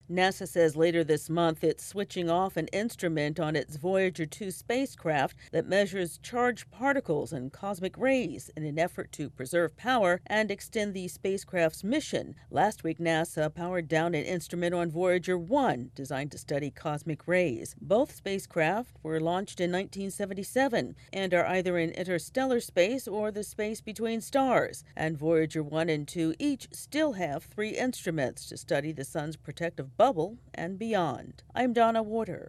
NASA says later this month it's switching off an instrument on its Voyager 2 spacecraft that measures charged particles and cosmic rays in an effort to preserve power and extend the spacecraft's mission. Last week, NASA powered down an instrument on Voyager 1 designed to study cosmic rays. Both spacecraft were launched in 1977 and are either in interstellar space or the space between stars. And Voyager 1 and 2 each still have 3 instruments to study the sun's protective bubble and beyond. I'm Donna Warder.